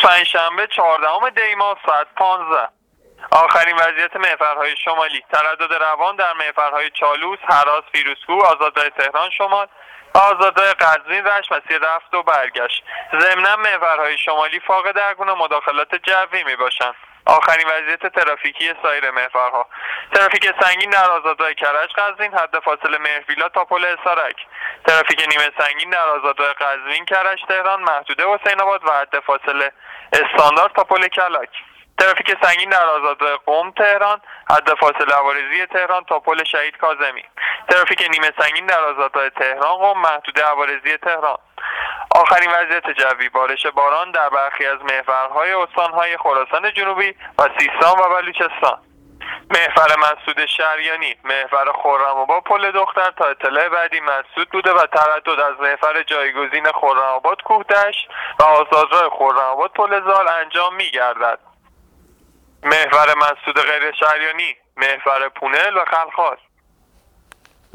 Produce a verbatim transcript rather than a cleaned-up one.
پنجشنبه چهاردهم دی ماه ساعت پانزده. آخرین وضعیت محورهای شمالی: تردد روان در محورهای چالوس، هراس، فیروزکوه، آزادراه تهران شمال و آزادراه قزوین رشت مسیر رفت و برگشت. ضمناً محورهای شمالی فاقد هرگونه مداخلات جوی می باشند. آخرین وضعیت ترافیکی سایر محورها: ترافیک سنگین در آزادراه کرج قزوین حد فاصله مهربیلا تا پل اسارک، ترافیک نیمه سنگین در آزادراه قزوین کرج تهران محدوده حسین آباد و حد فاصله استاندارد تا پل کلک، ترافیک سنگین در آزادراه قم تهران حد فاصله عوارضی تهران تا پل شهید کاظمی، ترافیک نیمه سنگین در آزادراه تهران قم محدوده عوارضی تهران. آخرین وضعیت جوی: بارش باران در برخی از محورهای استانهای خراسان جنوبی و سیستان و بلوچستان. محور مسعود شریانی: محور خرم‌آباد پل دختر تا اطلاع بعدی مسدود بوده و تردد از محور جایگزین خرم‌آباد کوه‌دشت و آزادراه خرم‌آباد پل زال انجام می‌گردد. محور مسدود غیر شریانی: محور پونل و خلخال.